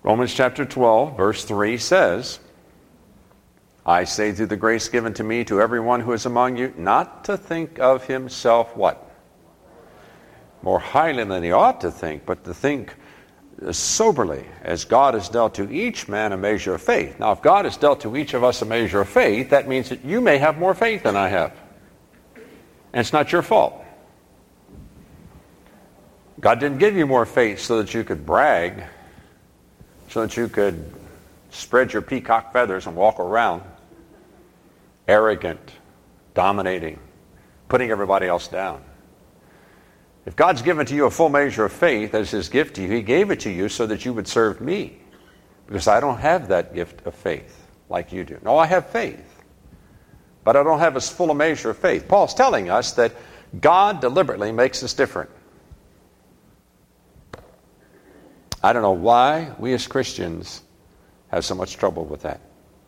Romans chapter 12, verse 3 says, I say through the grace given to me to everyone who is among you, not to think of himself what? More highly than he ought to think, but to think soberly, as God has dealt to each man a measure of faith. Now, if God has dealt to each of us a measure of faith, that means that you may have more faith than I have. And it's not your fault. God didn't give you more faith so that you could brag, so that you could spread your peacock feathers and walk around arrogant, dominating, putting everybody else down. If God's given to you a full measure of faith as his gift to you, he gave it to you so that you would serve me. Because I don't have that gift of faith like you do. No, I have faith. But I don't have as full a measure of faith. Paul's telling us that God deliberately makes us different. I don't know why we as Christians have so much trouble with that.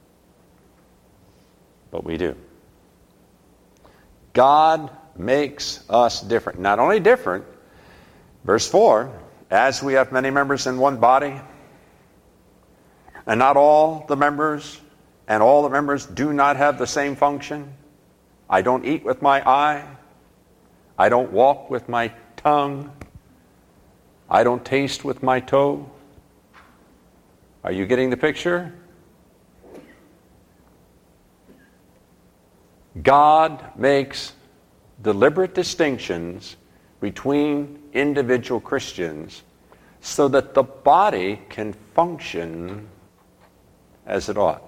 But we do. God makes us different. Not only different, verse 4, as we have many members in one body, and not all the members, and all the members do not have the same function. I don't eat with my eye. I don't walk with my tongue. I don't taste with my toe. Are you getting the picture? God makes deliberate distinctions between individual Christians so that the body can function as it ought.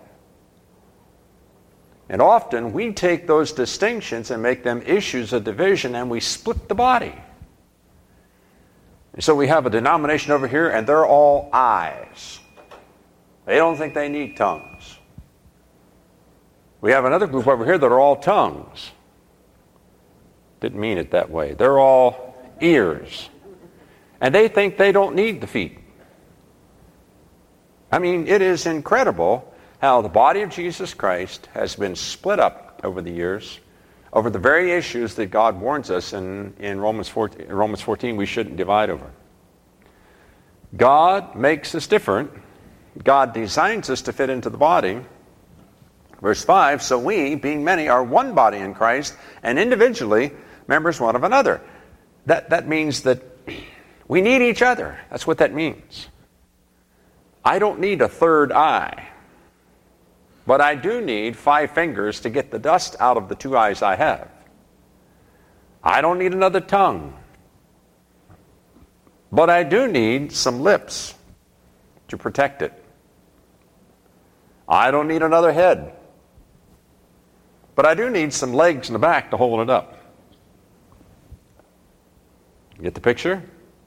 And often we take those distinctions and make them issues of division, and we split the body. And so we have a denomination over here, and they're all eyes. They don't think they need tongues. We have another group over here that are all tongues. Didn't mean it that way. They're all ears. And they think they don't need the feet. I mean, it is incredible how the body of Jesus Christ has been split up over the years over the very issues that God warns us in Romans 14 we shouldn't divide over. God makes us different. God designs us to fit into the body. Verse 5, so we, being many, are one body in Christ, and individually members one of another. That means that we need each other. That's what that means. I don't need a third eye, but I do need 5 fingers to get the dust out of the 2 eyes I have. I don't need another tongue, but I do need some lips to protect it. I don't need another head, but I do need some legs in the back to hold it up. Get the picture?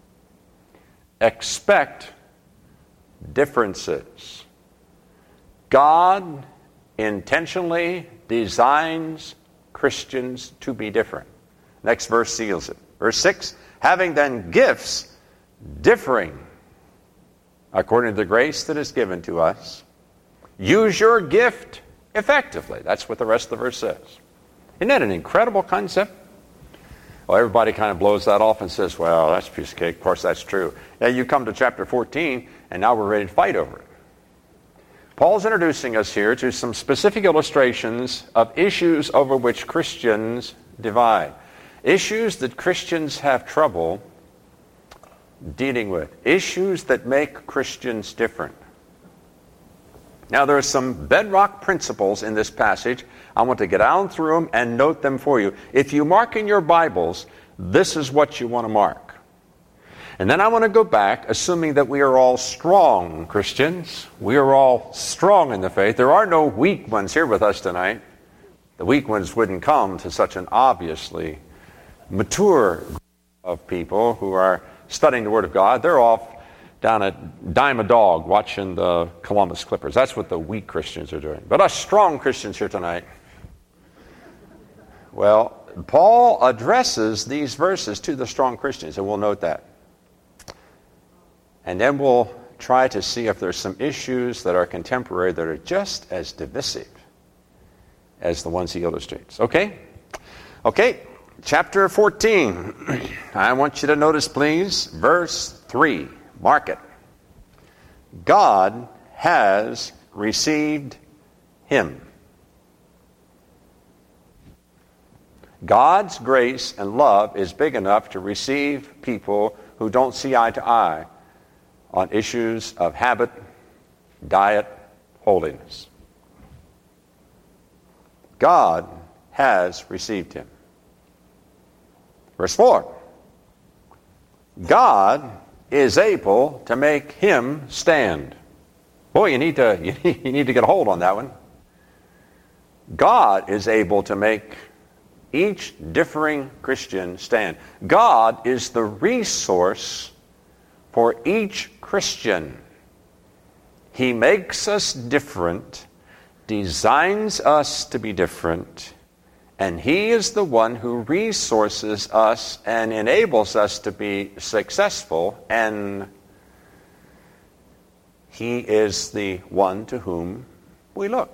Expect differences. God intentionally designs Christians to be different. Next verse seals it. Verse 6, having then gifts differing according to the grace that is given to us, use your gift effectively. That's what the rest of the verse says. Isn't that an incredible concept? Well, everybody kind of blows that off and says, well, that's a piece of cake. Of course, that's true. Now you come to chapter 14, and now we're ready to fight over it. Paul's introducing us here to some specific illustrations of issues over which Christians divide. Issues that Christians have trouble dealing with. Issues that make Christians different. Now, there are some bedrock principles in this passage. I want to get down through them and note them for you. If you mark in your Bibles, this is what you want to mark. And then I want to go back, assuming that we are all strong Christians. We are all strong in the faith. There are no weak ones here with us tonight. The weak ones wouldn't come to such an obviously mature group of people who are studying the Word of God. They're off down at Dime a Dog watching the Columbus Clippers. That's what the weak Christians are doing. But us strong Christians here tonight, well, Paul addresses these verses to the strong Christians, and we'll note that. And then we'll try to see if there's some issues that are contemporary that are just as divisive as the ones he illustrates. Okay? Okay, chapter 14. I want you to notice, please, verse 3. Mark it. God has received him. God's grace and love is big enough to receive people who don't see eye to eye on issues of habit, diet, holiness. God has received him. Verse 4. God is able to make him stand. Boy, you need to get a hold on that one. God is able to make each differing Christian stand. God is the resource for each Christian. He makes us different, designs us to be different, and he is the one who resources us and enables us to be successful, and he is the one to whom we look.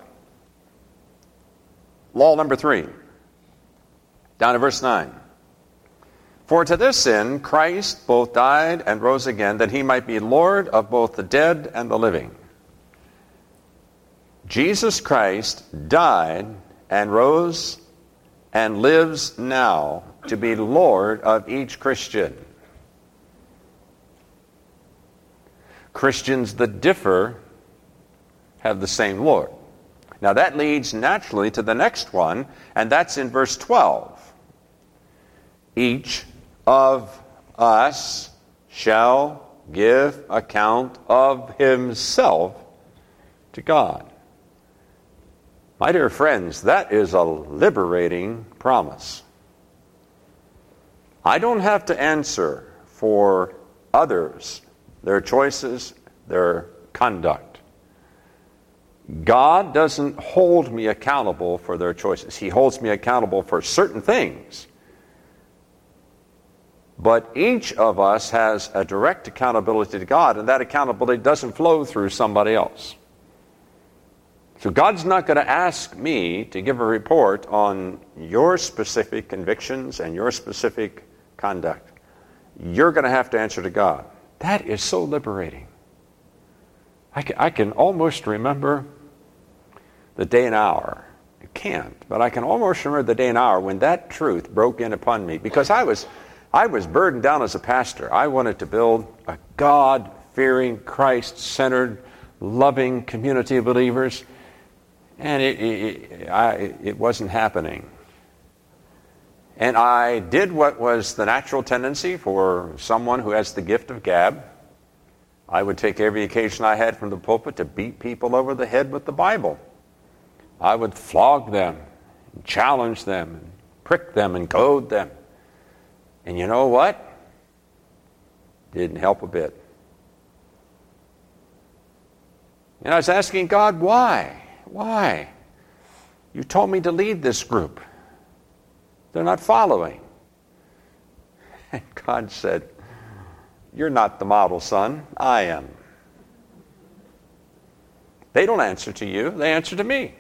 Law number 3. Down to verse 9. For to this end Christ both died and rose again, that he might be Lord of both the dead and the living. Jesus Christ died and rose and lives now to be Lord of each Christian. Christians that differ have the same Lord. Now that leads naturally to the next one, and that's in verse 12. Each of us shall give account of himself to God. My dear friends, that is a liberating promise. I don't have to answer for others, their choices, their conduct. God doesn't hold me accountable for their choices. He holds me accountable for certain things. But each of us has a direct accountability to God, and that accountability doesn't flow through somebody else. So God's not going to ask me to give a report on your specific convictions and your specific conduct. You're going to have to answer to God. That is so liberating. I can almost remember the day and hour. I can't, but I can almost remember the day and hour when that truth broke in upon me, because I was burdened down as a pastor. I wanted to build a God-fearing, Christ-centered, loving community of believers, and it wasn't happening. And I did what was the natural tendency for someone who has the gift of gab. I would take every occasion I had from the pulpit to beat people over the head with the Bible. I would flog them, and challenge them, and prick them, and goad them. And you know what? Didn't help a bit. And I was asking God, why? Why? You told me to lead this group. They're not following. And God said, you're not the model son. I am. They don't answer to you. They answer to me.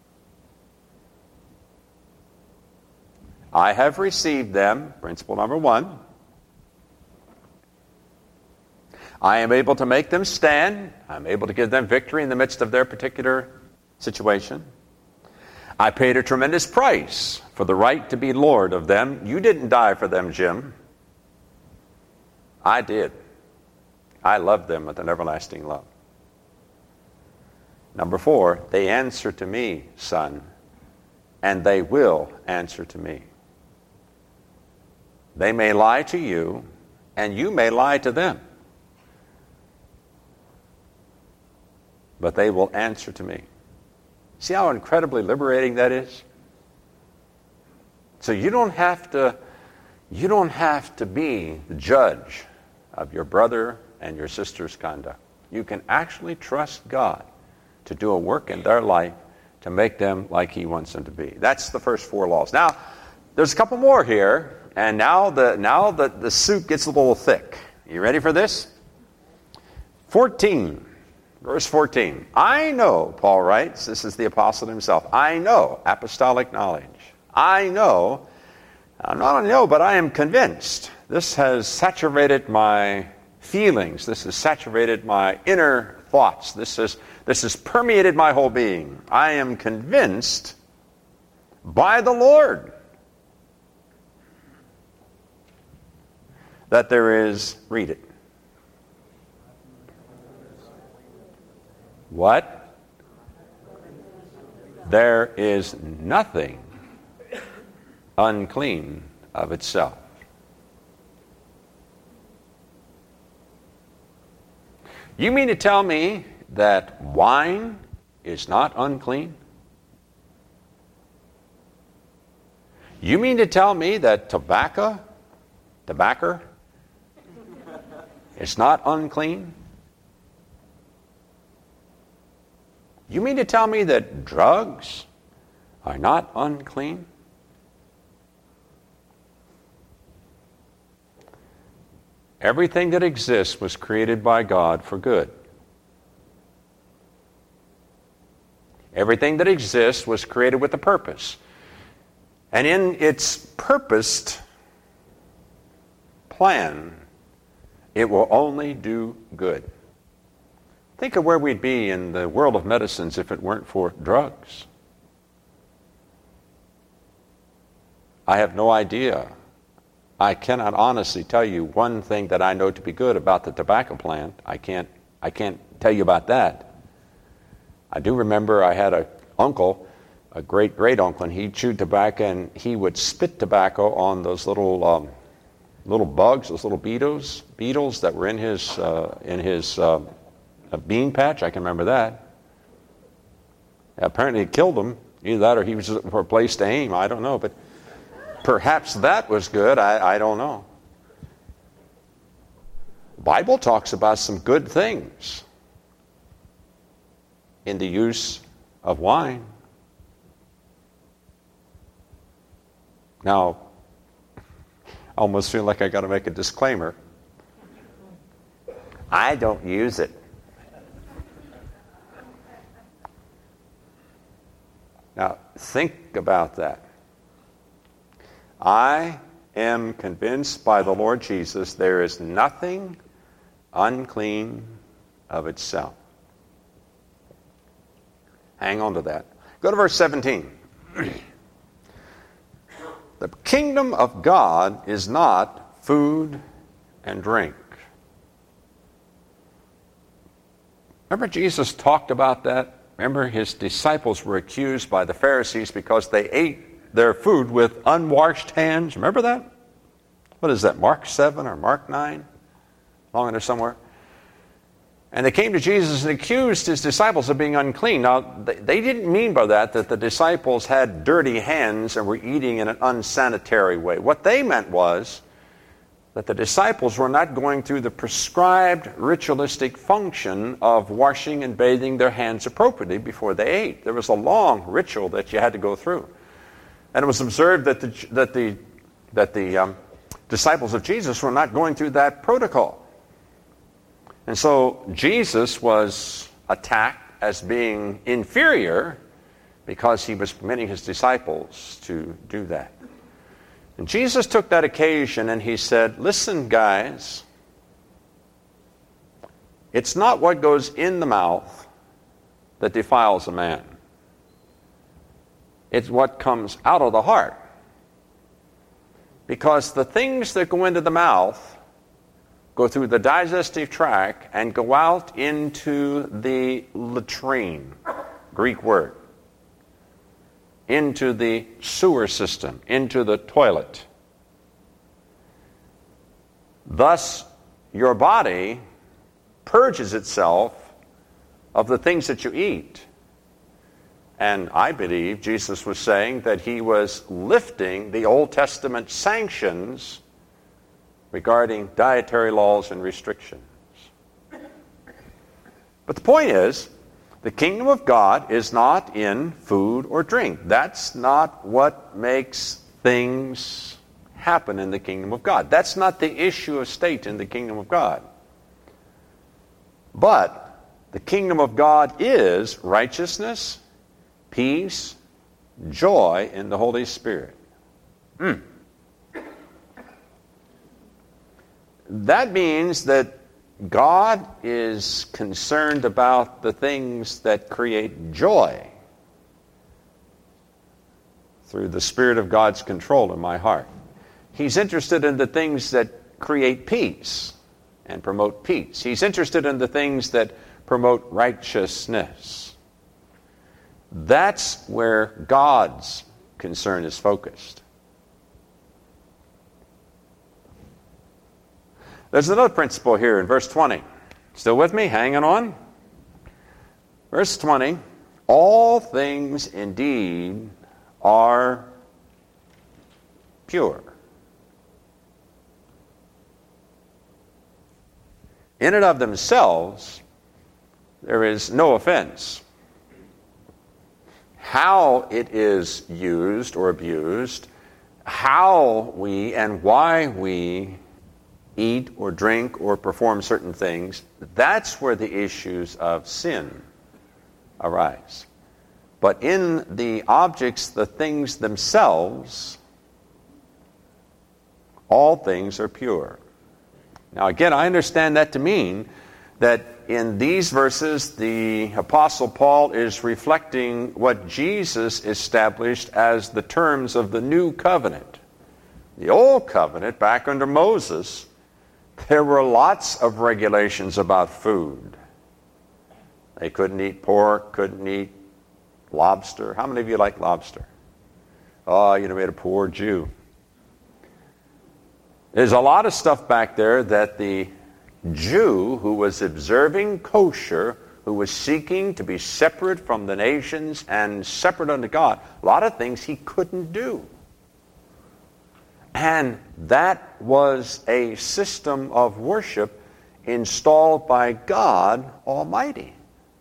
I have received them, principle number 1. I am able to make them stand. I'm able to give them victory in the midst of their particular situation. I paid a tremendous price for the right to be Lord of them. You didn't die for them, Jim. I did. I loved them with an everlasting love. Number 4, they answer to me, son, and they will answer to me. They may lie to you, and you may lie to them. But they will answer to me. See how incredibly liberating that is? So you don't have to be the judge of your brother and your sister's conduct. You can actually trust God to do a work in their life to make them like he wants them to be. That's the first 4 laws. Now, there's a couple more here, and now the soup gets a little thick. You ready for this? 14. Verse 14. I know, Paul writes, this is the apostle himself, I know, apostolic knowledge. I know, not only know, but I am convinced. This has saturated my feelings. This has saturated my inner thoughts. This has permeated my whole being. I am convinced by the Lord that there is, read it. What? There is nothing unclean of itself. You mean to tell me that wine is not unclean? You mean to tell me that tobacco is not unclean? You mean to tell me that drugs are not unclean? Everything that exists was created by God for good. Everything that exists was created with a purpose. And in its purposed plan, it will only do good. Think of where we'd be in the world of medicines if it weren't for drugs. I have no idea. I cannot honestly tell you one thing that I know to be good about the tobacco plant. I can't tell you about that. I do remember I had an uncle, a great uncle, and he chewed tobacco and he would spit tobacco on those little bugs, those little beetles that were in his bean patch. I can remember that. Apparently it killed him. Either that or he was looking for a place to aim. I don't know, but perhaps that was good. I don't know. The Bible talks about some good things in the use of wine. Now, I almost feel like I got to make a disclaimer. I don't use it. Now, think about that. I am convinced by the Lord Jesus there is nothing unclean of itself. Hang on to that. Go to verse 17. The kingdom of God is not food and drink. Remember Jesus talked about that? Remember his disciples were accused by the Pharisees because they ate their food with unwashed hands. Remember that? What is that, Mark 7 or Mark 9? Along in there somewhere. And they came to Jesus and accused his disciples of being unclean. Now, they didn't mean by that the disciples had dirty hands and were eating in an unsanitary way. What they meant was that the disciples were not going through the prescribed ritualistic function of washing and bathing their hands appropriately before they ate. There was a long ritual that you had to go through. And it was observed that the disciples of Jesus were not going through that protocol. And so Jesus was attacked as being inferior because he was permitting his disciples to do that. And Jesus took that occasion and he said, listen, guys, it's not what goes in the mouth that defiles a man. It's what comes out of the heart. Because the things that go into the mouth go through the digestive tract and go out into the latrine, Greek word, into the sewer system, into the toilet. Thus, your body purges itself of the things that you eat. And I believe Jesus was saying that he was lifting the Old Testament sanctions regarding dietary laws and restrictions. But the point is, the kingdom of God is not in food or drink. That's not what makes things happen in the kingdom of God. That's not the issue of state in the kingdom of God. But the kingdom of God is righteousness, peace, joy in the Holy Spirit. That means that God is concerned about the things that create joy through the Spirit of God's control in my heart. He's interested in the things that create peace and promote peace. He's interested in the things that promote righteousness. That's where God's concern is focused. There's another principle here in verse 20. Still with me? Hanging on? Verse 20, all things indeed are pure. In and of themselves, there is no offense. How it is used or abused, how we and why we eat or drink or perform certain things, that's where the issues of sin arise. But in the objects, the things themselves, all things are pure. Now again, I understand that to mean that in these verses, the Apostle Paul is reflecting what Jesus established as the terms of the new covenant. The old covenant, back under Moses, there were lots of regulations about food. They couldn't eat pork, couldn't eat lobster. How many of you like lobster? Oh, you'd have made a poor Jew. There's a lot of stuff back there that the Jew who was observing kosher, who was seeking to be separate from the nations and separate unto God, a lot of things he couldn't do. And that was a system of worship installed by God Almighty.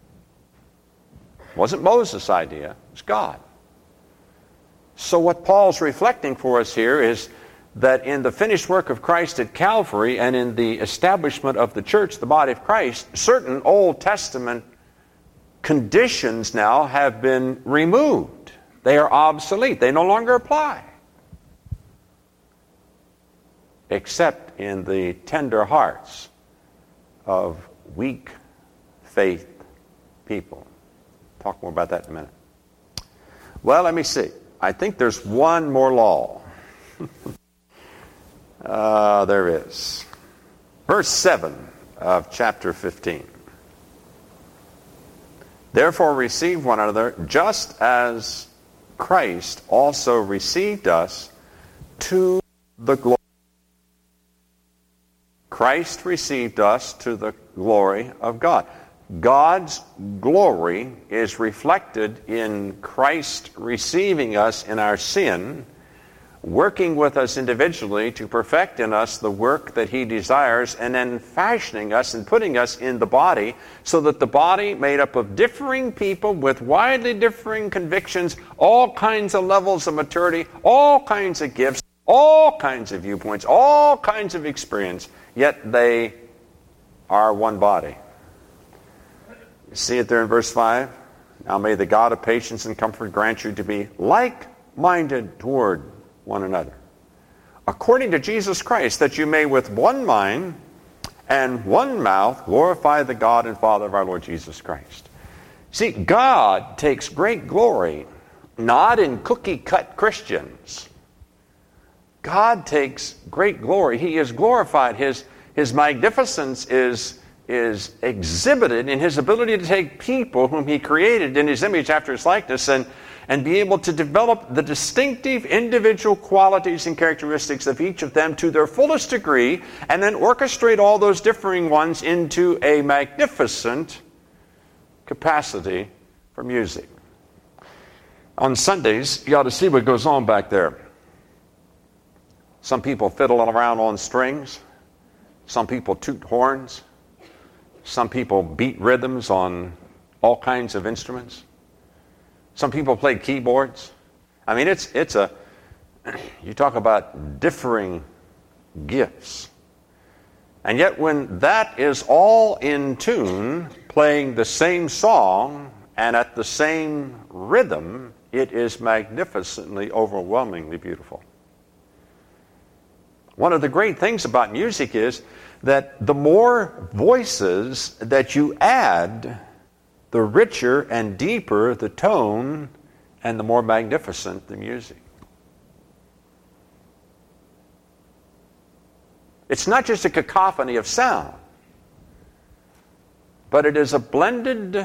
It wasn't Moses' idea, it was God. So what Paul's reflecting for us here is that in the finished work of Christ at Calvary and in the establishment of the church, the body of Christ, certain Old Testament conditions now have been removed. They are obsolete. They no longer apply. Except in the tender hearts of weak faith people. Talk more about that in a minute. Well, let me see. I think there's one more law. There is. Verse 7 of chapter 15. Therefore receive one another, just as Christ also received us to the glory. Christ received us to the glory of God. God's glory is reflected in Christ receiving us in our sin, working with us individually to perfect in us the work that He desires, and then fashioning us and putting us in the body, so that the body, made up of differing people with widely differing convictions, all kinds of levels of maturity, all kinds of gifts, all kinds of viewpoints, all kinds of experience, yet they are one body. You see it there in verse 5? Now may the God of patience and comfort grant you to be like-minded toward one another, according to Jesus Christ, that you may with one mind and one mouth glorify the God and Father of our Lord Jesus Christ. See, God takes great glory not in cookie-cut Christians. God takes great glory. He is glorified. His magnificence is exhibited in His ability to take people whom He created in His image after His likeness and be able to develop the distinctive individual qualities and characteristics of each of them to their fullest degree, and then orchestrate all those differing ones into a magnificent capacity for music. On Sundays, you ought to see what goes on back there. Some people fiddle around on strings. Some people toot horns. Some people beat rhythms on all kinds of instruments. Some people play keyboards. I mean, you talk about differing gifts. And yet when that is all in tune, playing the same song and at the same rhythm, it is magnificently, overwhelmingly beautiful. One of the great things about music is that the more voices that you add, the richer and deeper the tone and the more magnificent the music. It's not just a cacophony of sound, but it is a blended,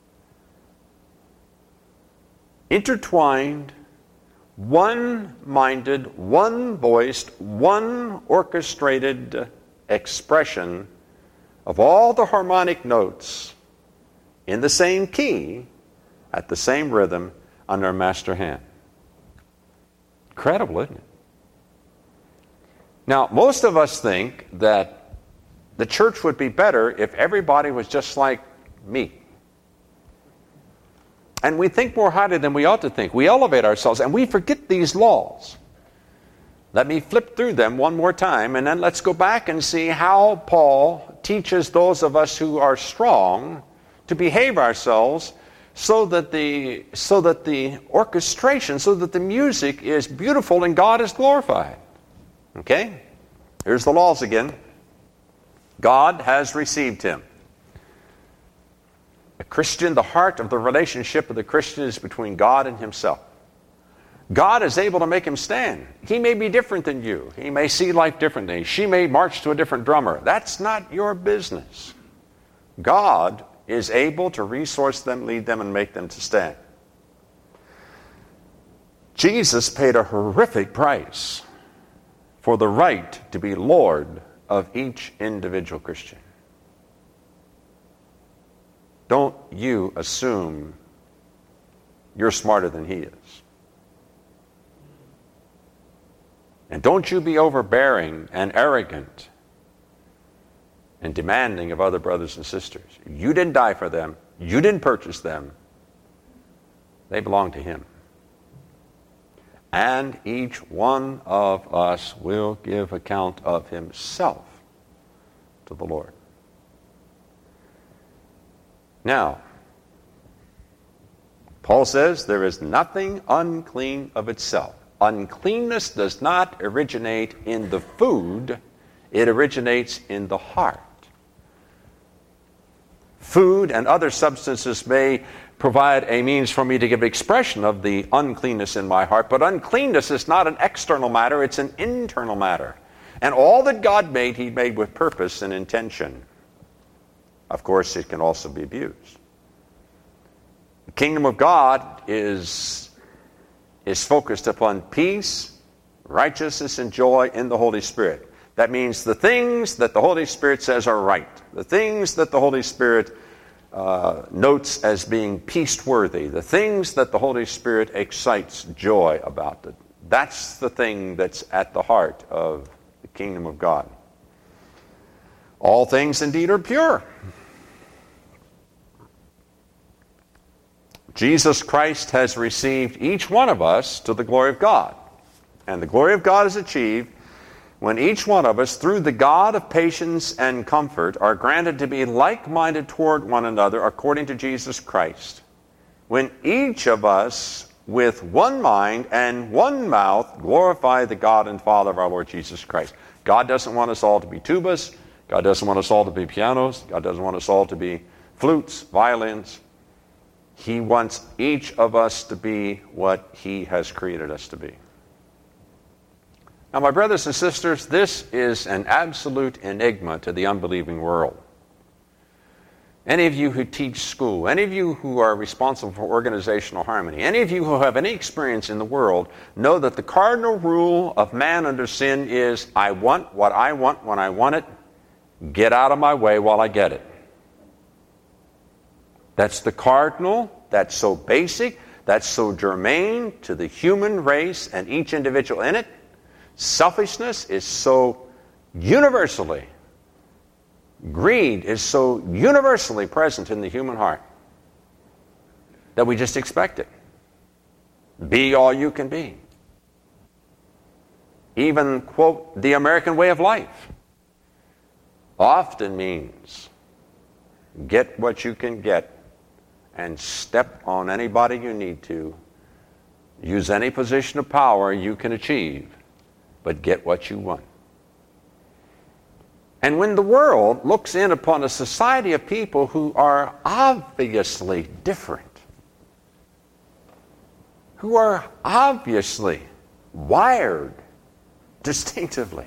intertwined, one-minded, one-voiced, one-orchestrated expression of all the harmonic notes in the same key, at the same rhythm, under a master hand. Incredible, isn't it? Now, most of us think that the church would be better if everybody was just like me. And we think more highly than we ought to think. We elevate ourselves and we forget these laws. Let me flip through them one more time, and then let's go back and see how Paul teaches those of us who are strong to behave ourselves so that the orchestration, so that the music is beautiful and God is glorified. Okay? Here's the laws again. God has received him. A Christian, the heart of the relationship of the Christian is between God and himself. God is able to make him stand. He may be different than you. He may see life differently. She may march to a different drummer. That's not your business. God is able to resource them, lead them, and make them to stand. Jesus paid a horrific price for the right to be Lord of each individual Christian. Don't you assume you're smarter than he is. And don't you be overbearing and arrogant and demanding of other brothers and sisters. You didn't die for them. You didn't purchase them. They belong to him. And each one of us will give account of himself to the Lord. Now, Paul says there is nothing unclean of itself. Uncleanness does not originate in the food, it originates in the heart. Food and other substances may provide a means for me to give expression of the uncleanness in my heart, but uncleanness is not an external matter, it's an internal matter. And all that God made, he made with purpose and intention. Of course, it can also be abused. The kingdom of God is focused upon peace, righteousness, and joy in the Holy Spirit. That means the things that the Holy Spirit says are right, the things that the Holy Spirit notes as being peace-worthy, the things that the Holy Spirit excites joy about. That's the thing that's at the heart of the kingdom of God. All things indeed are pure. Jesus Christ has received each one of us to the glory of God. And the glory of God is achieved when each one of us, through the God of patience and comfort, are granted to be like-minded toward one another according to Jesus Christ. When each of us, with one mind and one mouth, glorify the God and Father of our Lord Jesus Christ. God doesn't want us all to be tubas. God doesn't want us all to be pianos. God doesn't want us all to be flutes, violins. He wants each of us to be what he has created us to be. Now, my brothers and sisters, this is an absolute enigma to the unbelieving world. Any of you who teach school, any of you who are responsible for organizational harmony, any of you who have any experience in the world, know that the cardinal rule of man under sin is, I want what I want when I want it. Get out of my way while I get it. That's the cardinal, that's so basic, that's so germane to the human race and each individual in it. Selfishness is so universally, greed is so universally present in the human heart that we just expect it. Be all you can be. Even, quote, the American way of life often means get what you can get and step on anybody you need to. Use any position of power you can achieve, but get what you want. And when the world looks in upon a society of people who are obviously different, who are obviously wired distinctively,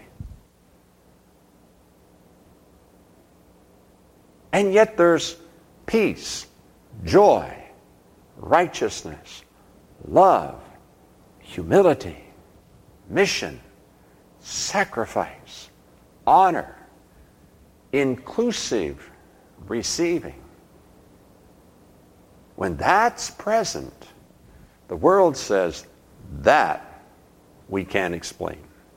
and yet there's peace, joy, righteousness, love, humility, mission, sacrifice, honor, inclusive receiving. When that's present, the world says, that we can't explain.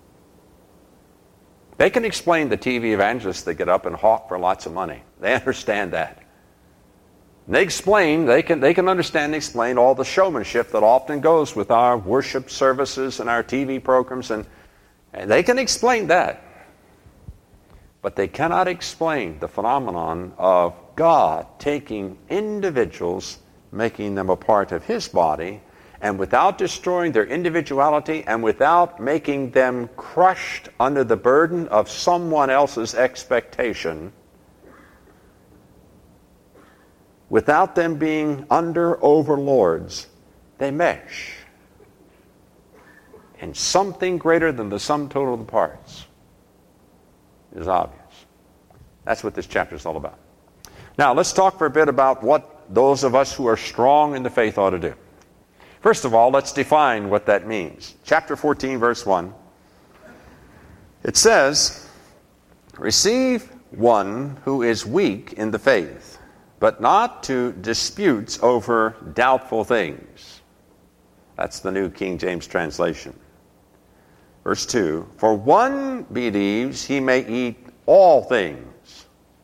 They can explain the TV evangelists that get up and hawk for lots of money. They understand that. They can understand and explain all the showmanship that often goes with our worship services and our TV programs, and they can explain that. But they cannot explain the phenomenon of God taking individuals, making them a part of His body, and without destroying their individuality and without making them crushed under the burden of someone else's expectation, without them being under overlords, they mesh in something greater than the sum total of the parts. Is obvious. That's what this chapter is all about. Now, let's talk for a bit about what those of us who are strong in the faith ought to do. First of all, let's define what that means. Chapter 14, verse 1. It says, receive one who is weak in the faith, but not to disputes over doubtful things. That's the New King James translation. Verse 2, for one believes he may eat all things.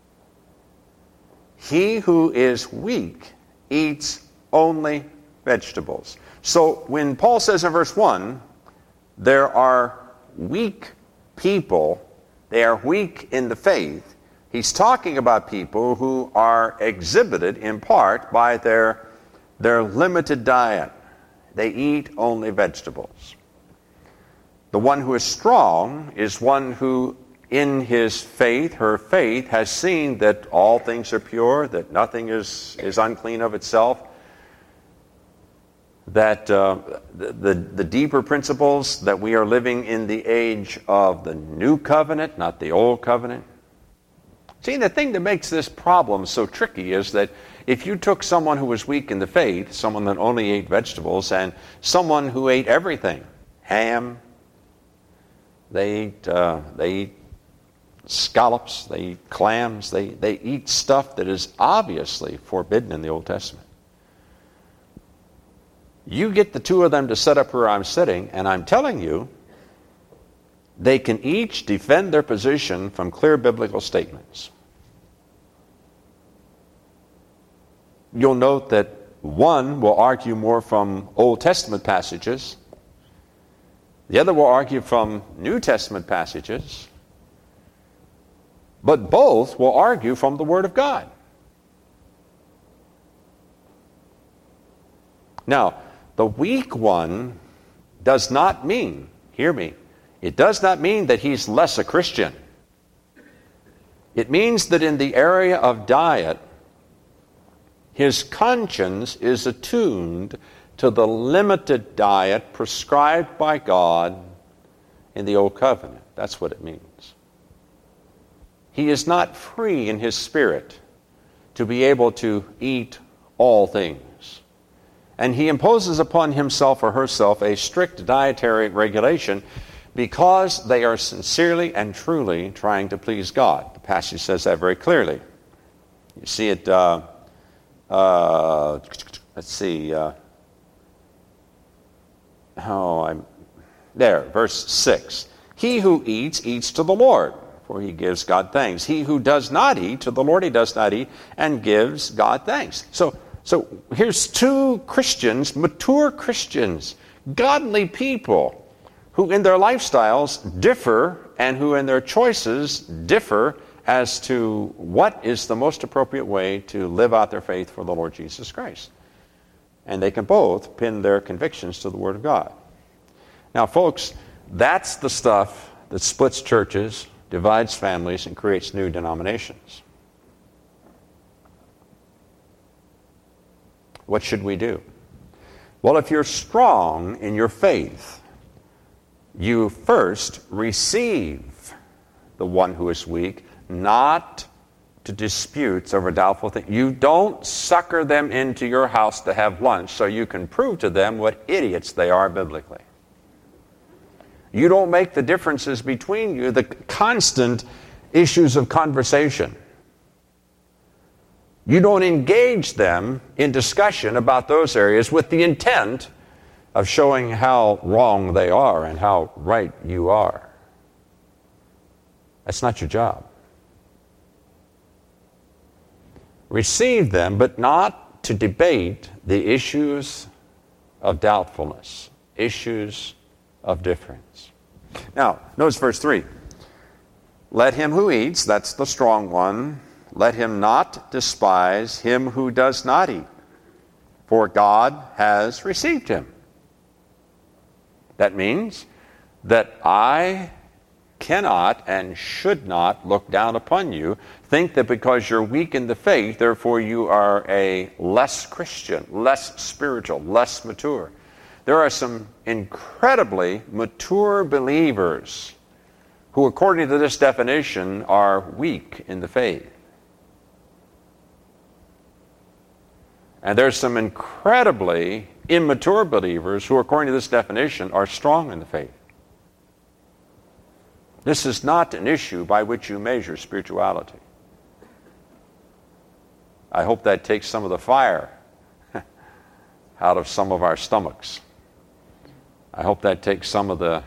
He who is weak eats only vegetables. So when Paul says in verse 1, there are weak people, they are weak in the faith, he's talking about people who are exhibited in part by their limited diet. They eat only vegetables. The one who is strong is one who, in his faith, her faith, has seen that all things are pure, that nothing is unclean of itself, that the deeper principles that we are living in the age of the new covenant, not the old covenant. See, the thing that makes this problem so tricky is that if you took someone who was weak in the faith, someone that only ate vegetables, and someone who ate everything, ham, they eat scallops, they eat clams, they eat stuff that is obviously forbidden in the Old Testament. You get the two of them to sit up where I'm sitting, and I'm telling you, they can each defend their position from clear biblical statements. You'll note that one will argue more from Old Testament passages. The other will argue from New Testament passages. But both will argue from the Word of God. Now, the weak one does not mean, hear me, it does not mean that he's less a Christian. It means that in the area of diet, his conscience is attuned to the limited diet prescribed by God in the Old Covenant. That's what it means. He is not free in his spirit to be able to eat all things. And he imposes upon himself or herself a strict dietary regulation because they are sincerely and truly trying to please God. The passage says that very clearly. You see it, verse 6. He who eats, eats to the Lord, for he gives God thanks. He who does not eat, to the Lord he does not eat, and gives God thanks. So here's two Christians, mature Christians, godly people, who in their lifestyles differ and who in their choices differ as to what is the most appropriate way to live out their faith for the Lord Jesus Christ. And they can both pin their convictions to the Word of God. Now, folks, that's the stuff that splits churches, divides families, and creates new denominations. What should we do? Well, if you're strong in your faith, you first receive the one who is weak, not to disputes over doubtful things. You don't sucker them into your house to have lunch so you can prove to them what idiots they are biblically. You don't make the differences between you the constant issues of conversation. You don't engage them in discussion about those areas with the intent of showing how wrong they are and how right you are. That's not your job. Receive them, but not to debate the issues of doubtfulness, issues of difference. Now, notice verse 3. Let him who eats, that's the strong one, let him not despise him who does not eat, for God has received him. That means that I cannot and should not look down upon you, think that because you're weak in the faith, therefore you are a less Christian, less spiritual, less mature. There are some incredibly mature believers who, according to this definition, are weak in the faith. And there's some incredibly immature believers who, according to this definition, are strong in the faith. This is not an issue by which you measure spirituality. I hope that takes some of the fire out of some of our stomachs. I hope that takes some of the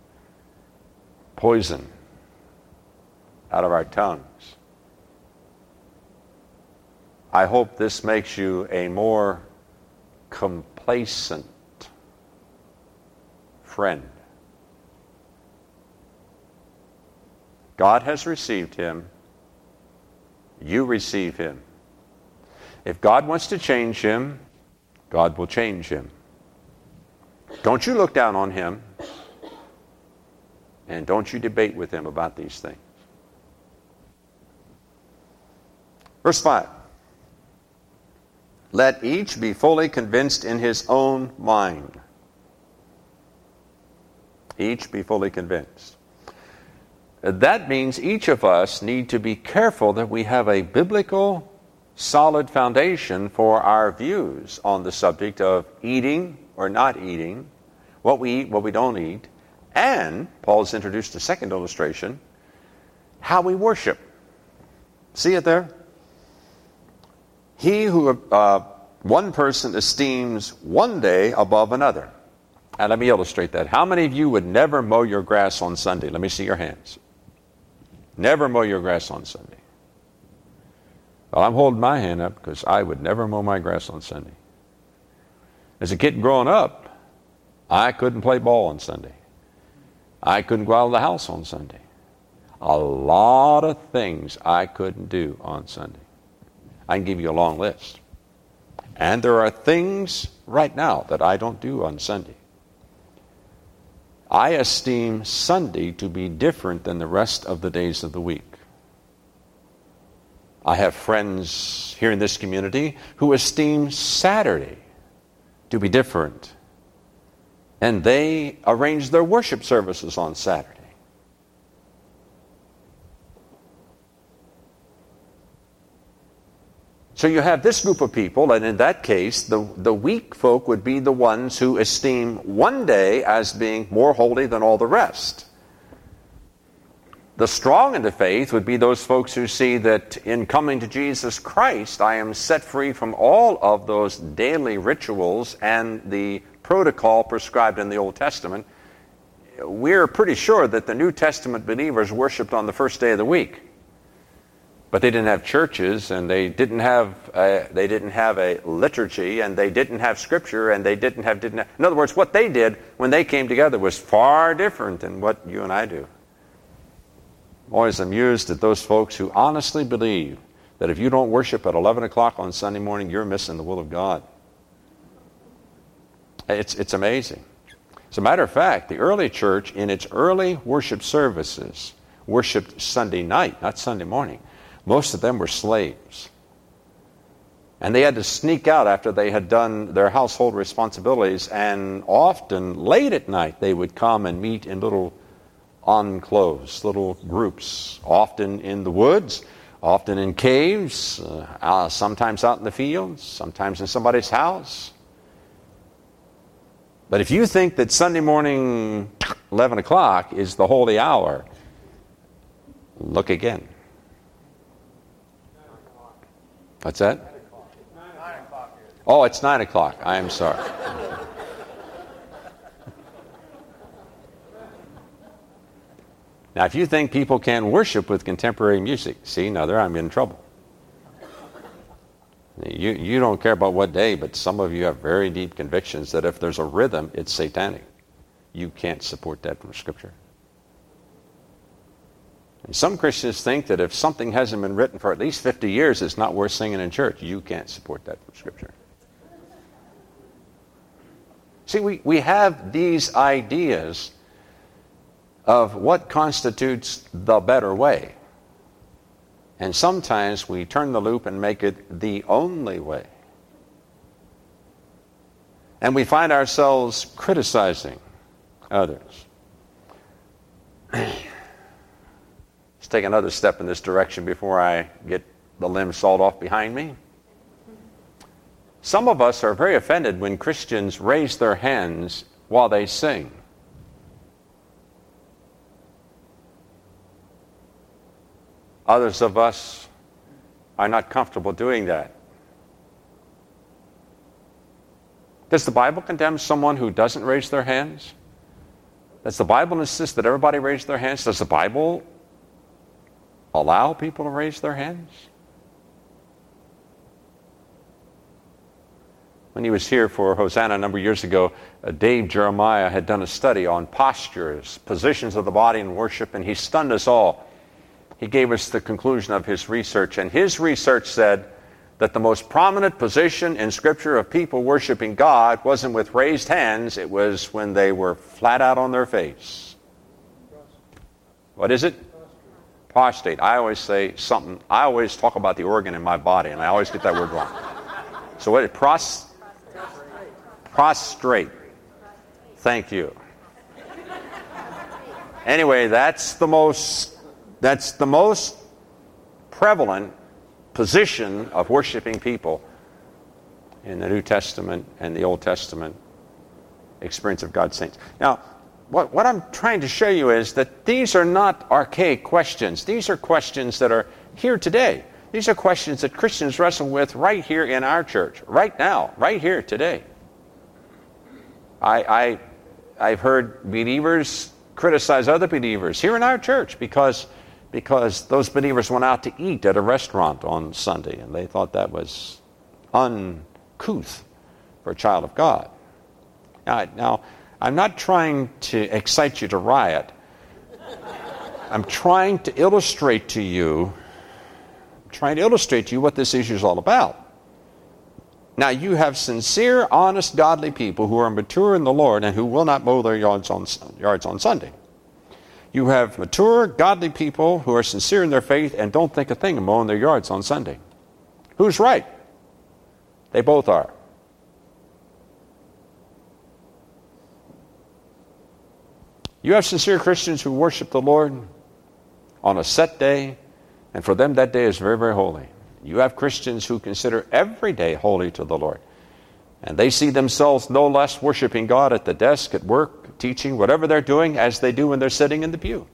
poison out of our tongues. I hope this makes you a more complacent friend. God has received him. You receive him. If God wants to change him, God will change him. Don't you look down on him, and don't you debate with him about these things. Verse 5. Let each be fully convinced in his own mind. Each be fully convinced. That means each of us need to be careful that we have a biblical, solid foundation for our views on the subject of eating or not eating, what we eat, what we don't eat, and, Paul's introduced a second illustration, how we worship. See it there? He who, one person esteems one day above another. And let me illustrate that. How many of you would never mow your grass on Sunday? Let me see your hands. Never mow your grass on Sunday. Well, I'm holding my hand up because I would never mow my grass on Sunday. As a kid growing up, I couldn't play ball on Sunday. I couldn't go out of the house on Sunday. A lot of things I couldn't do on Sunday. I can give you a long list. And there are things right now that I don't do on Sunday. I esteem Sunday to be different than the rest of the days of the week. I have friends here in this community who esteem Saturday to be different. And they arrange their worship services on Saturday. So you have this group of people, and in that case, the weak folk would be the ones who esteem one day as being more holy than all the rest. The strong in the faith would be those folks who see that in coming to Jesus Christ, I am set free from all of those daily rituals and the protocol prescribed in the Old Testament. We're pretty sure that the New Testament believers worshiped on the first day of the week. But they didn't have churches, and they didn't have a liturgy, and they didn't have scripture, and they didn't have. In other words, what they did when they came together was far different than what you and I do. I'm always amused at those folks who honestly believe that if you don't worship at 11 o'clock on Sunday morning, you're missing the will of God. It's amazing. As a matter of fact, the early church, in its early worship services, worshiped Sunday night, not Sunday morning. Most of them were slaves. And they had to sneak out after they had done their household responsibilities, and often late at night they would come and meet in little enclaves, little groups, often in the woods, often in caves, sometimes out in the fields, sometimes in somebody's house. But if you think that Sunday morning 11 o'clock is the holy hour, look again. What's that? Oh, it's 9 o'clock. I am sorry. Now, if you think people can worship with contemporary music, see, now there I'm in trouble. You don't care about what day, but some of you have very deep convictions that if there's a rhythm, it's satanic. You can't support that from Scripture. And some Christians think that if something hasn't been written for at least 50 years, it's not worth singing in church. You can't support that from Scripture. See, we have these ideas of what constitutes the better way. And sometimes we turn the loop and make it the only way. And we find ourselves criticizing others. Let's take another step in this direction before I get the limbs sawed off behind me. Some of us are very offended when Christians raise their hands while they sing. Others of us are not comfortable doing that. Does the Bible condemn someone who doesn't raise their hands? Does the Bible insist that everybody raise their hands? Does the Bible allow people to raise their hands? When he was here for Hosanna a number of years ago, Dave Jeremiah had done a study on postures, positions of the body in worship, and he stunned us all. He gave us the conclusion of his research, and his research said that the most prominent position in Scripture of people worshiping God wasn't with raised hands, it was when they were flat out on their face. What is it? Prostrate. I always say something, I always talk about the organ in my body, and I always get that word wrong. So what is prostrate. Thank you. Anyway, that's the most prevalent position of worshiping people in the New Testament and the Old Testament experience of God's saints. Now, what I'm trying to show you is that these are not archaic questions. These are questions that are here today. These are questions that Christians wrestle with right here in our church, right now, right here today. I've heard believers criticize other believers here in our church because those believers went out to eat at a restaurant on Sunday, and they thought that was uncouth for a child of God. Now, I'm not trying to excite you to riot. I'm trying to illustrate to you what this issue is all about. Now, you have sincere, honest, godly people who are mature in the Lord and who will not mow their yards on Sunday. You have mature, godly people who are sincere in their faith and don't think a thing of mowing their yards on Sunday. Who's right? They both are. You have sincere Christians who worship the Lord on a set day, and for them that day is very, very holy. You have Christians who consider every day holy to the Lord, and they see themselves no less worshiping God at the desk, at work, teaching, whatever they're doing, as they do when they're sitting in the pew.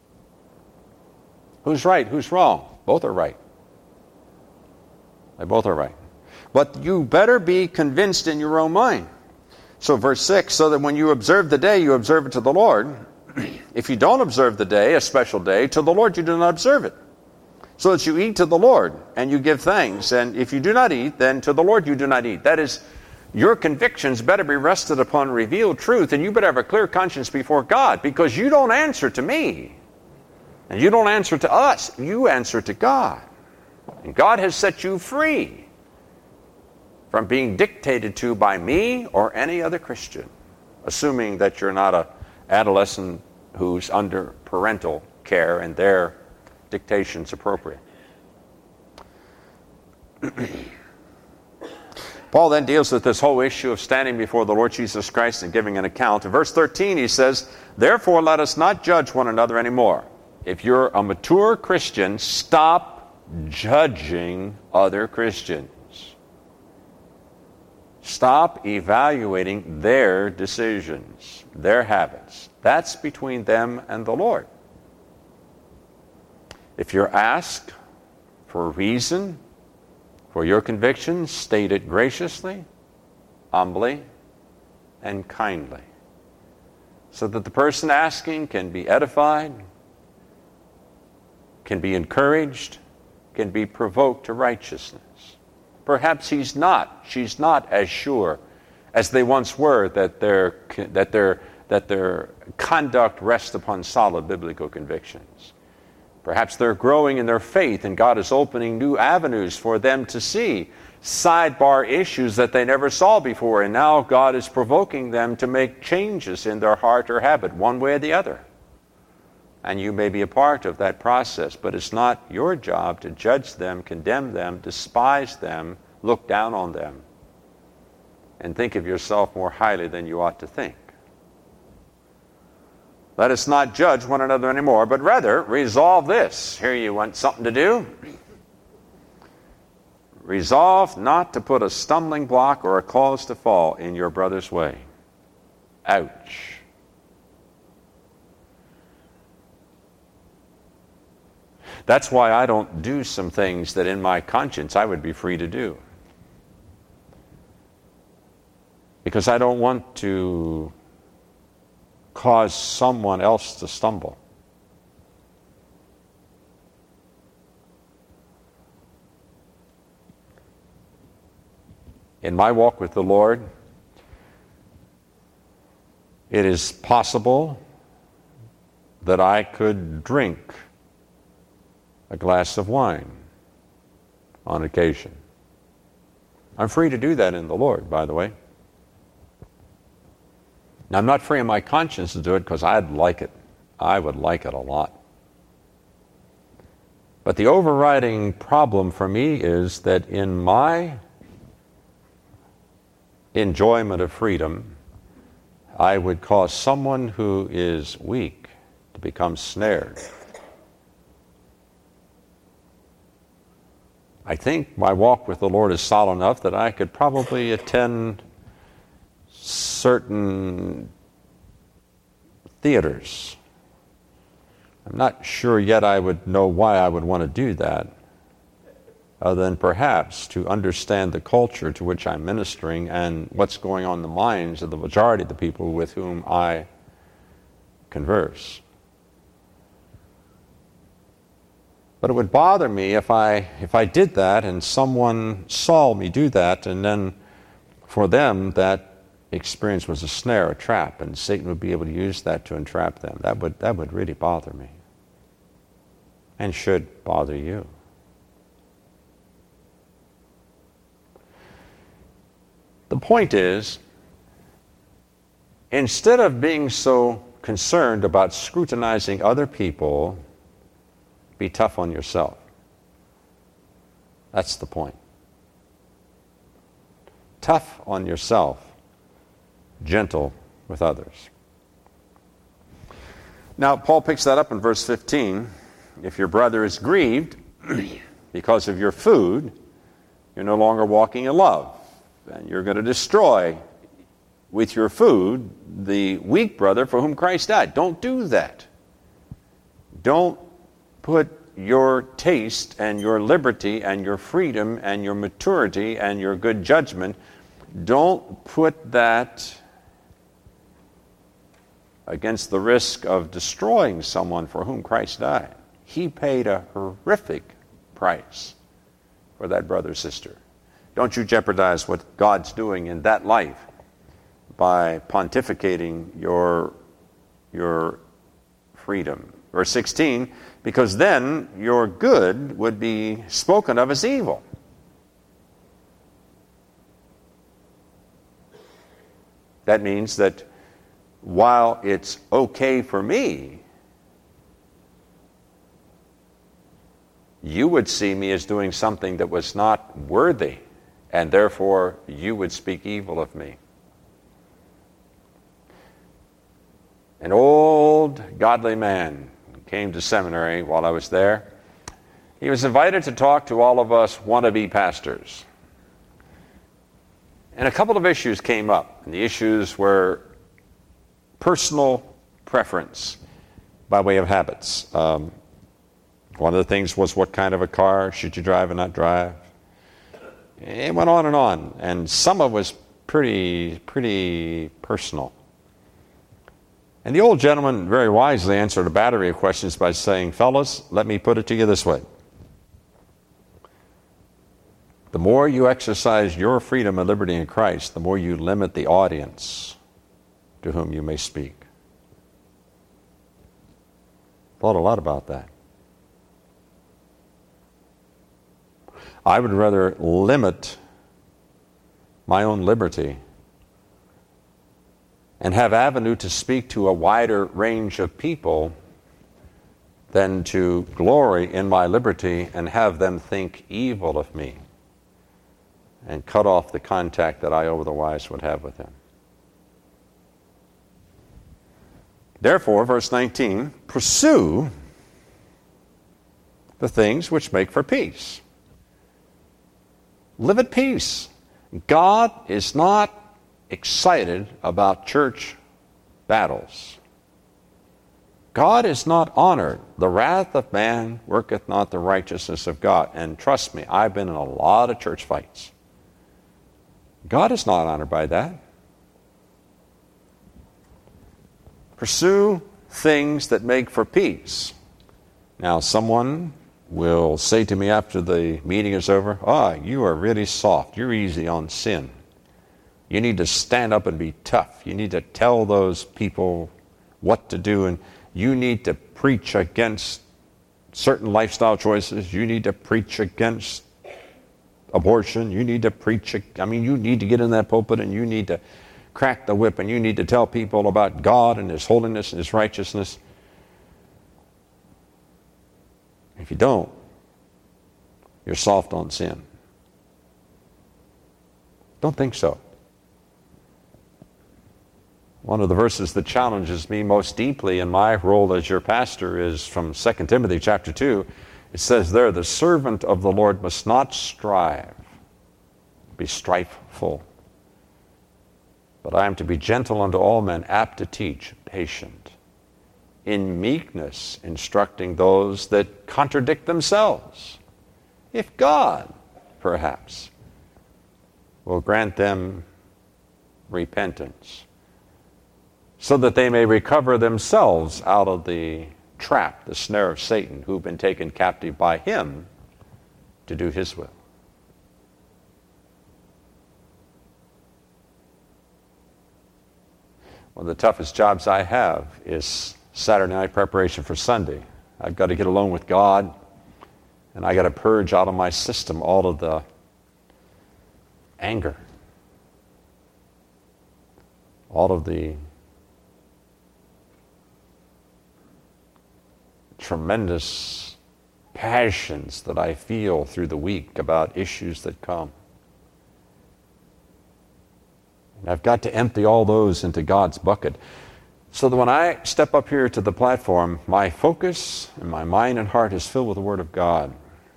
Who's right? Who's wrong? Both are right. They both are right. But you better be convinced in your own mind. So verse 6, so that when you observe the day, you observe it to the Lord. If you don't observe the day, a special day, to the Lord you do not observe it. So that you eat to the Lord, and you give thanks. And if you do not eat, then to the Lord you do not eat. That is, your convictions better be rested upon revealed truth, and you better have a clear conscience before God, because you don't answer to me. And you don't answer to us. You answer to God. And God has set you free from being dictated to by me or any other Christian, assuming that you're not an adolescent who's under parental care and their dictations appropriate. Paul then deals with this whole issue of standing before the Lord Jesus Christ and giving an account. In verse 13 he says, "Therefore let us not judge one another anymore." If you're a mature Christian, stop judging other Christians. Stop evaluating their decisions, their habits. That's between them and the Lord. If you're asked for a reason for your convictions, state it graciously, humbly, and kindly, so that the person asking can be edified, can be encouraged, can be provoked to righteousness. Perhaps she's not as sure as they once were that their conduct rests upon solid biblical convictions. Perhaps they're growing in their faith and God is opening new avenues for them to see sidebar issues that they never saw before, and now God is provoking them to make changes in their heart or habit, one way or the other. And you may be a part of that process, but it's not your job to judge them, condemn them, despise them, look down on them, and think of yourself more highly than you ought to think. Let us not judge one another anymore, but rather resolve this. Here you want something to do? Resolve not to put a stumbling block or a cause to fall in your brother's way. Ouch. That's why I don't do some things that in my conscience I would be free to do. Because I don't want to cause someone else to stumble. In my walk with the Lord, it is possible that I could drink a glass of wine on occasion. I'm free to do that in the Lord, by the way. Now, I'm not free in my conscience to do it because I'd like it. I would like it a lot. But the overriding problem for me is that in my enjoyment of freedom, I would cause someone who is weak to become snared. I think my walk with the Lord is solid enough that I could probably attend certain theaters. I'm not sure yet I would know why I would want to do that, other than perhaps to understand the culture to which I'm ministering and what's going on in the minds of the majority of the people with whom I converse. But it would bother me if I did that and someone saw me do that, and then for them that experience was a snare, a trap, and Satan would be able to use that to entrap them. That would really bother me, and should bother you. The point is, instead of being so concerned about scrutinizing other people, be tough on yourself. That's the point. Tough on yourself, gentle with others. Now, Paul picks that up in verse 15. If your brother is grieved because of your food, you're no longer walking in love. And you're going to destroy with your food the weak brother for whom Christ died. Don't do that. Don't put your taste and your liberty and your freedom and your maturity and your good judgment, don't put that against the risk of destroying someone for whom Christ died. He paid a horrific price for that brother or sister. Don't you jeopardize what God's doing in that life by pontificating your freedom. Verse 16, because then your good would be spoken of as evil. That means that while it's okay for me you would see me as doing something that was not worthy, and therefore you would speak evil of me. An old godly man came to seminary while I was there. He was invited to talk to all of us wannabe pastors. And a couple of issues came up. And the issues were personal preference by way of habits. One of the things was, what kind of a car should you drive and not drive? It went on, and some of it was pretty personal. And the old gentleman very wisely answered a battery of questions by saying, fellas, let me put it to you this way. The more you exercise your freedom and liberty in Christ, the more you limit the audience to whom you may speak. Thought a lot about that. I would rather limit my own liberty and have avenue to speak to a wider range of people than to glory in my liberty and have them think evil of me and cut off the contact that I otherwise would have with them. Therefore, verse 19, pursue the things which make for peace. Live at peace. God is not excited about church battles. God is not honored. The wrath of man worketh not the righteousness of God. And trust me, I've been in a lot of church fights. God is not honored by that. Pursue things that make for peace. Now, someone will say to me after the meeting is over, you are really soft. You're easy on sin. You need to stand up and be tough. You need to tell those people what to do, and you need to preach against certain lifestyle choices. You need to preach against abortion. You need to preach, you need to get in that pulpit and you need to crack the whip and you need to tell people about God and His holiness and His righteousness. If you don't, you're soft on sin. Don't think so. One of the verses that challenges me most deeply in my role as your pastor is from 2 Timothy chapter 2. It says there, the servant of the Lord must not strive, be strifeful. But I am to be gentle unto all men, apt to teach, patient, in meekness instructing those that contradict themselves, if God, perhaps, will grant them repentance, so that they may recover themselves out of the trap, the snare of Satan, who've been taken captive by him to do his will. One of the toughest jobs I have is Saturday night preparation for Sunday. I've got to get alone with God, and I got to purge out of my system all of the anger, all of the tremendous passions that I feel through the week about issues that come. And I've got to empty all those into God's bucket, so that when I step up here to the platform, my focus and my mind and heart is filled with the Word of God.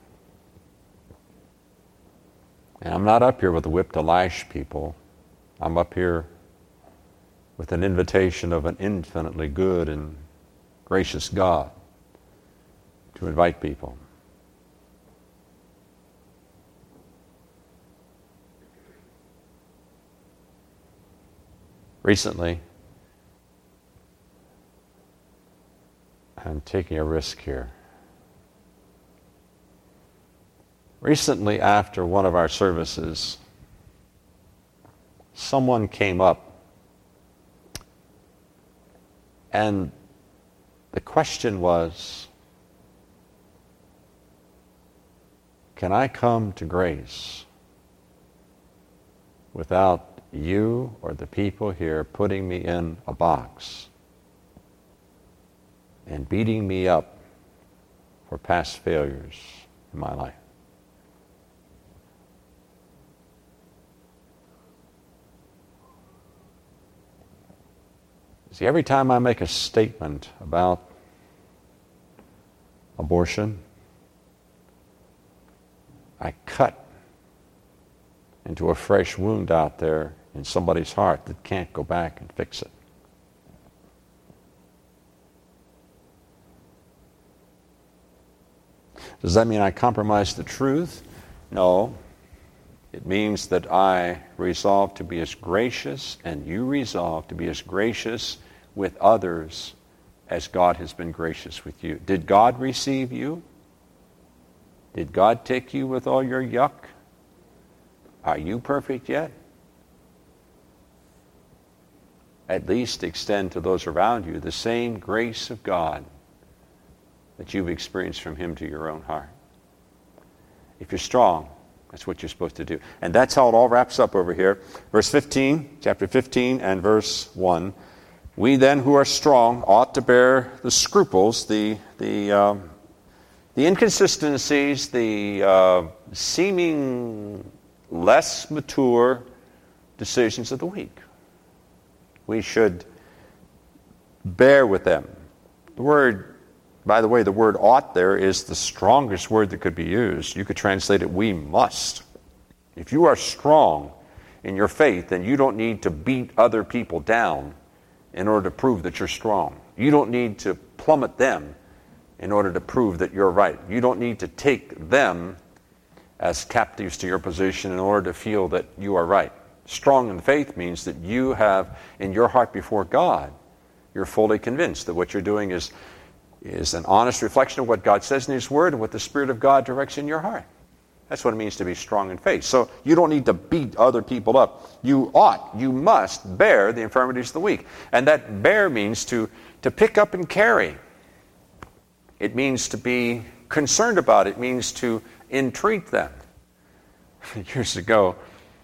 And I'm not up here with a whip to lash people. I'm up here with an invitation of an infinitely good and gracious God to invite people. Recently, I'm taking a risk here. Recently, after one of our services, someone came up, and the question was, can I come to grace without you or the people here putting me in a box and beating me up for past failures in my life. See, every time I make a statement about abortion, I cut into a fresh wound out there in somebody's heart that can't go back and fix it. Does that mean I compromise the truth? No. It means that I resolve to be as gracious, and you resolve to be as gracious with others as God has been gracious with you. Did God receive you? Did God take you with all your yuck? Are you perfect yet? At least extend to those around you the same grace of God that you've experienced from Him to your own heart. If you're strong, that's what you're supposed to do. And that's how it all wraps up over here. Verse 15, chapter 15 and verse 1. We then who are strong ought to bear the scruples, the inconsistencies, the seeming less mature decisions of the weak. We should bear with them. The word, by the way, the word ought there is the strongest word that could be used. You could translate it, we must. If you are strong in your faith, then you don't need to beat other people down in order to prove that you're strong. You don't need to plummet them in order to prove that you're right. You don't need to take them as captives to your position in order to feel that you are right. Strong in faith means that you have, in your heart before God, you're fully convinced that what you're doing is an honest reflection of what God says in His Word and what the Spirit of God directs in your heart. That's what it means to be strong in faith. So you don't need to beat other people up. You must bear the infirmities of the weak. And that bear means to pick up and carry. It means to be concerned about. It means to entreat them. Years ago,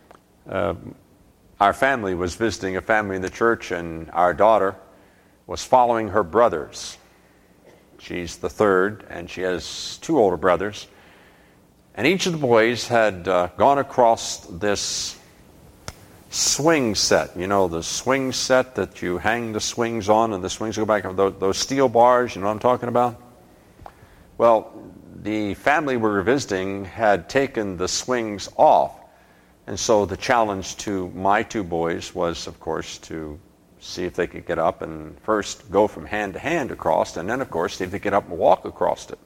our family was visiting a family in the church, and our daughter was following her brothers. She's the third, and she has two older brothers. And each of the boys had gone across this swing set. You know, the swing set that you hang the swings on and the swings go back. Those steel bars, you know what I'm talking about? Well, the family we were visiting had taken the swings off. And so the challenge to my two boys was, of course, to see if they could get up and first go from hand to hand across, and then, of course, see if they could get up and walk across it.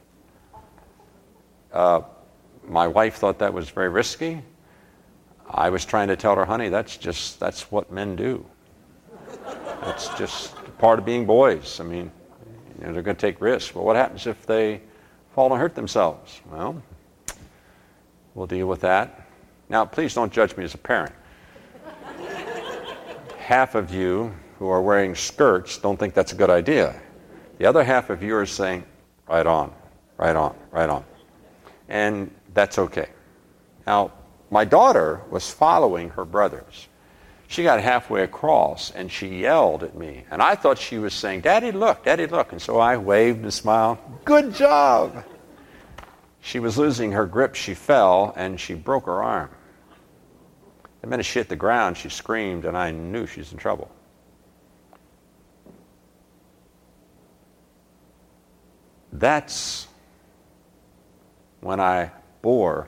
My wife thought that was very risky. I was trying to tell her, honey, that's what men do. That's just part of being boys. I mean, you know, they're going to take risks. Well, what happens if they fall and hurt themselves? Well, we'll deal with that. Now, please don't judge me as a parent. Half of you who are wearing skirts don't think that's a good idea. The other half of you are saying, right on, right on, right on. And that's okay. Now, my daughter was following her brothers. She got halfway across, and she yelled at me. And I thought she was saying, Daddy, look, Daddy, look. And so I waved and smiled. Good job. She was losing her grip. She fell, and she broke her arm. The minute she hit the ground, she screamed, and I knew she was in trouble. That's when I bore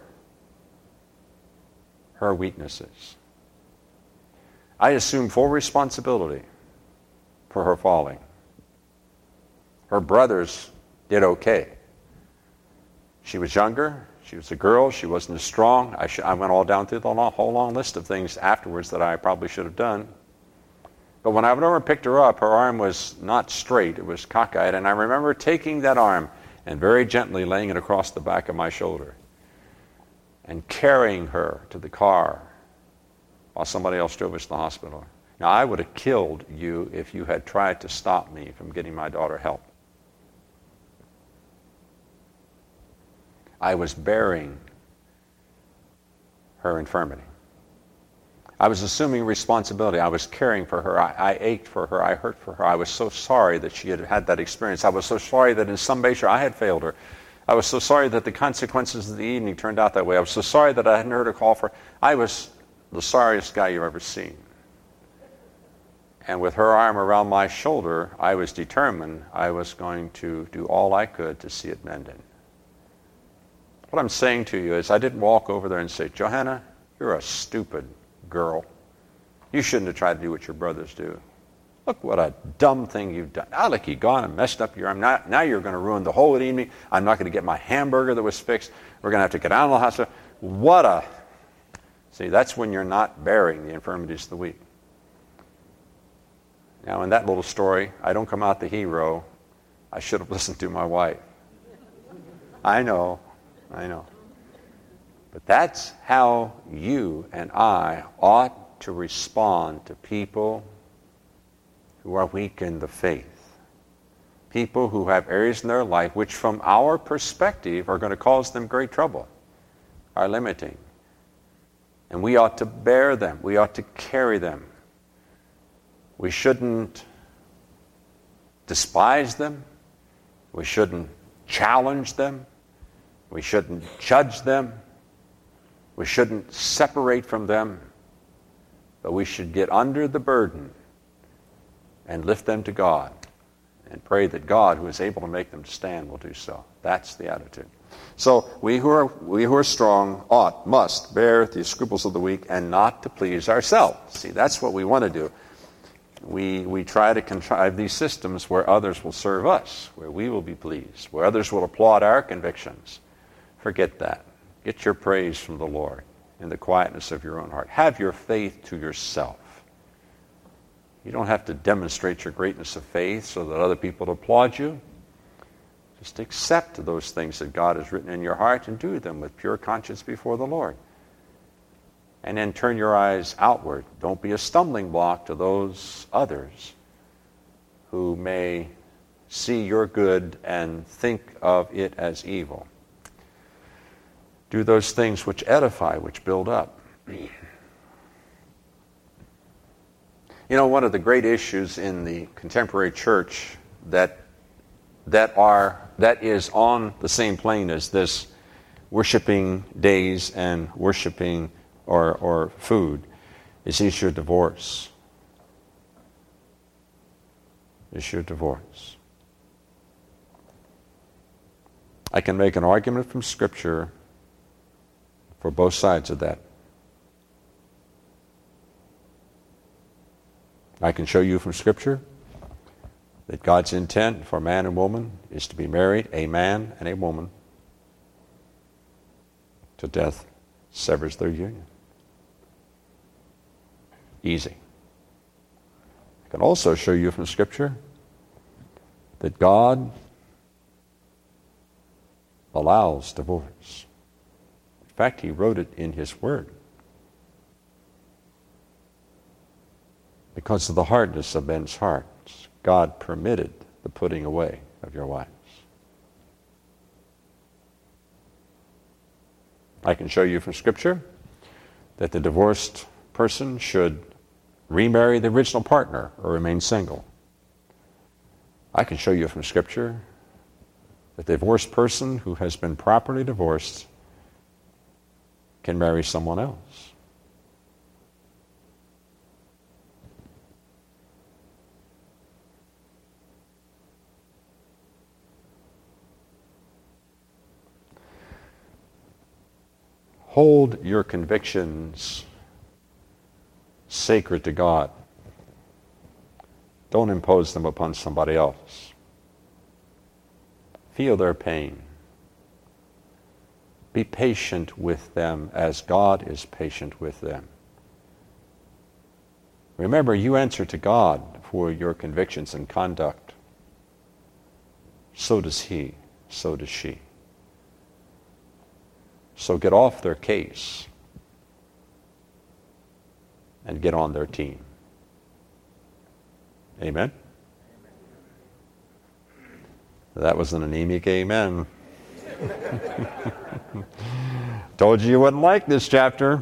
her weaknesses. I assumed full responsibility for her falling. Her brothers did okay. She was younger. She was a girl. She wasn't as strong. I went all down through the whole long list of things afterwards that I probably should have done. But when I went over and picked her up, her arm was not straight. It was cockeyed. And I remember taking that arm and very gently laying it across the back of my shoulder and carrying her to the car while somebody else drove us to the hospital. Now, I would have killed you if you had tried to stop me from getting my daughter help. I was bearing her infirmity. I was assuming responsibility. I was caring for her. I ached for her. I hurt for her. I was so sorry that she had had that experience. I was so sorry that in some measure I had failed her. I was so sorry that the consequences of the evening turned out that way. I was so sorry that I hadn't heard a call for... I was the sorriest guy you've ever seen. And with her arm around my shoulder, I was determined I was going to do all I could to see it mended. What I'm saying to you is I didn't walk over there and say, Johanna, you're a stupid girl. You shouldn't have tried to do what your brothers do. Look what a dumb thing you've done. Now look, you've gone and messed up your arm. Now you're going to ruin the whole evening. I'm not going to get my hamburger that was fixed. We're going to have to get out of the hospital. What a... See, that's when you're not bearing the infirmities of the weak. Now, in that little story, I don't come out the hero. I should have listened to my wife. I know. But that's how you and I ought to respond to people who are weak in the faith. People who have areas in their life which from our perspective are going to cause them great trouble, are limiting. And we ought to bear them. We ought to carry them. We shouldn't despise them. We shouldn't challenge them. We shouldn't judge them. We shouldn't separate from them. But we should get under the burden and lift them to God and pray that God, who is able to make them stand, will do so. That's the attitude. So we who are strong must bear the scruples of the weak and not to please ourselves. See, that's what we want to do. We try to contrive these systems where others will serve us, where we will be pleased, where others will applaud our convictions. Forget that. Get your praise from the Lord in the quietness of your own heart. Have your faith to yourself. You don't have to demonstrate your greatness of faith so that other people applaud you. Just accept those things that God has written in your heart and do them with pure conscience before the Lord. And then turn your eyes outward. Don't be a stumbling block to those others who may see your good and think of it as evil. Do those things which edify, which build up. You know, one of the great issues in the contemporary church that is on the same plane as this worshiping days and worshiping or food is the issue of divorce. Issue of divorce. I can make an argument from Scripture for both sides of that. I can show you from Scripture that God's intent for man and woman is to be married, a man and a woman, till death severs their union. Easy. I can also show you from Scripture that God allows divorce. In fact, He wrote it in His Word. Because of the hardness of men's hearts, God permitted the putting away of your wives. I can show you from Scripture that the divorced person should remarry the original partner or remain single. I can show you from Scripture that the divorced person who has been properly divorced can marry someone else. Hold your convictions sacred to God. Don't impose them upon somebody else. Feel their pain. Be patient with them as God is patient with them. Remember, you answer to God for your convictions and conduct. So does He. So does she. So get off their case and get on their team. Amen? That was an anemic amen. Told you wouldn't like this chapter.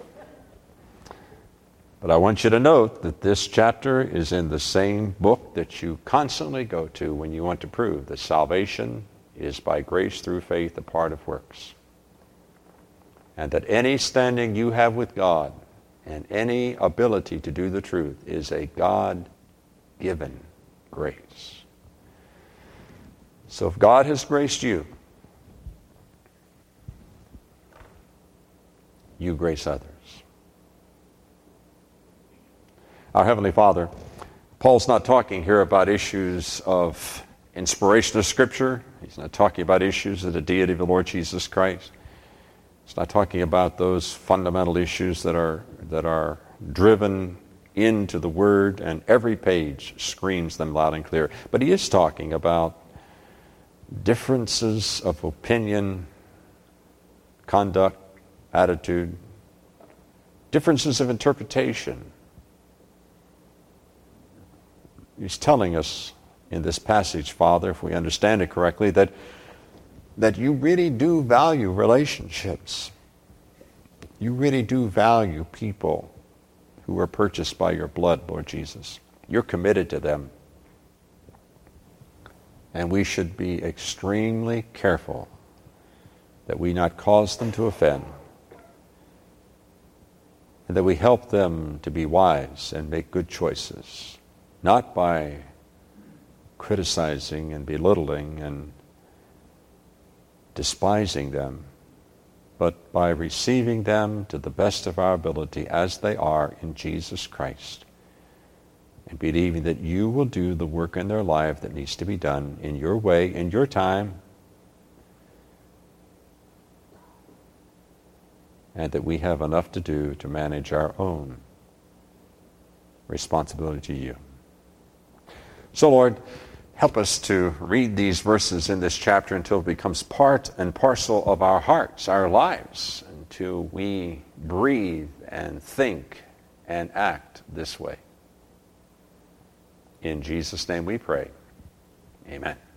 But I want you to note that this chapter is in the same book that you constantly go to when you want to prove that salvation is by grace through faith apart of works. And that any standing you have with God and any ability to do the truth is a God-given grace. So if God has graced you, you grace others. Our Heavenly Father, Paul's not talking here about issues of inspiration of Scripture. He's not talking about issues of the deity of the Lord Jesus Christ. He's not talking about those fundamental issues that are driven into the Word, and every page screams them loud and clear. But he is talking about differences of opinion, conduct, attitude, differences of interpretation. He's telling us in this passage, Father, if we understand it correctly, that you really do value relationships. You really do value people who are purchased by your blood, Lord Jesus. You're committed to them. And we should be extremely careful that we not cause them to offend, and that we help them to be wise and make good choices, not by criticizing and belittling and despising them, but by receiving them to the best of our ability as they are in Jesus Christ, and believing that you will do the work in their life that needs to be done in your way, in your time, and that we have enough to do to manage our own responsibility to you. So, Lord, help us to read these verses in this chapter until it becomes part and parcel of our hearts, our lives, until we breathe and think and act this way. In Jesus' name we pray. Amen.